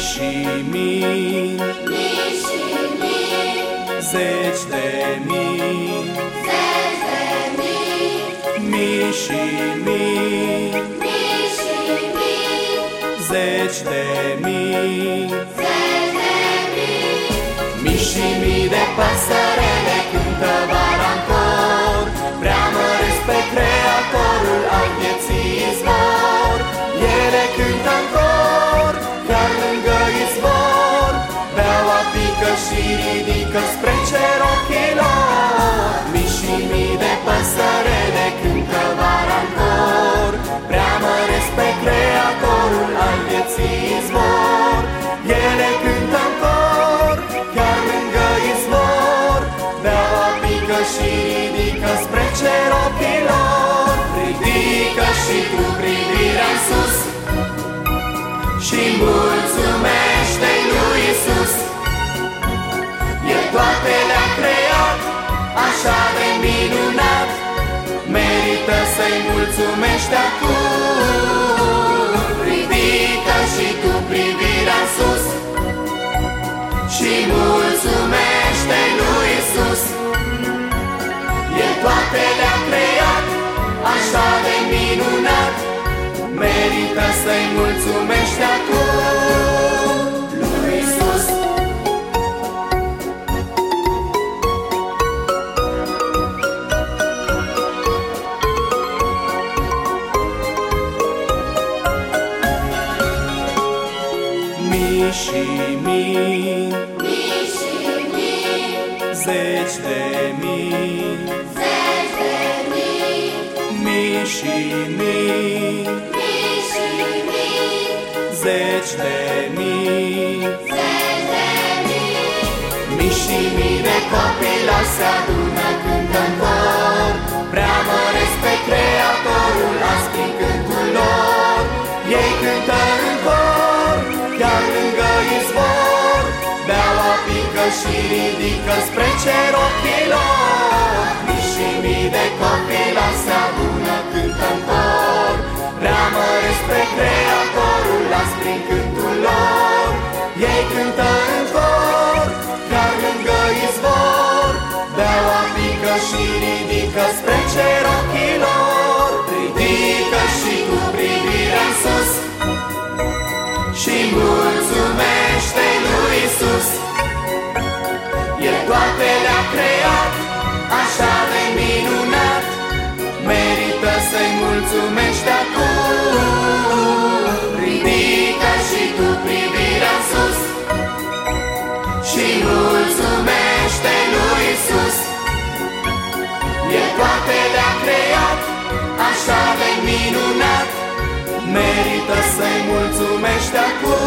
și mii, zeci de mii, mii și mii, zeci de mii, mii și mii de păsărele cântă vara în cor, preamăresc pe Creatorul al vieții izvor. Ele cântă în cor, chiar lângă izvor, beau, apică și ridică spre cer ochii lor. Mii și mii de păsărele cântă vara în cor, preamăresc pe Creatorul al vieții izvor. Ele cântă în cor, chiar lângă izvor, beau, apică și ridică spre cer ochii lor. Ridică și tu privirea în sus și mulțumește-i lui Iisus. El toate le-a creat așa de minunat, merită să-i mulțumești acum. Ridică și tu privirea în sus și mulțumește-i lui Iisus. El toate le-a creat așa de minunat, merită să-i mulțumești acum lui Iisus. Mii și mii, zeci de mii, mii și mii, zeci de mii, mii și mii de copii la se adună, cântă în cor, preamăresc pe Creatorul azi prin cântul lor. Ei cântă în cor, chiar lângă izvor, beau, apică și ridică spre cer ochii lor. Mii și mii de copii la se adună, cântă în cor, preamăresc pe Creatorul azi prin cântul lor. Ei cântă în cor, chiar lângă izvor, beau, apică și ridică spre cer ochii lor. Ridică și tu privirea în sus și mulțumește-i lui Iisus. El toate le-a creat așa de minunat, merită să-i mulțumești acum. Ridică și tu privirea în sus și mulțumește-i lui Iisus. El toate le-a creat așa de minunat, merită să-i mulțumești acum.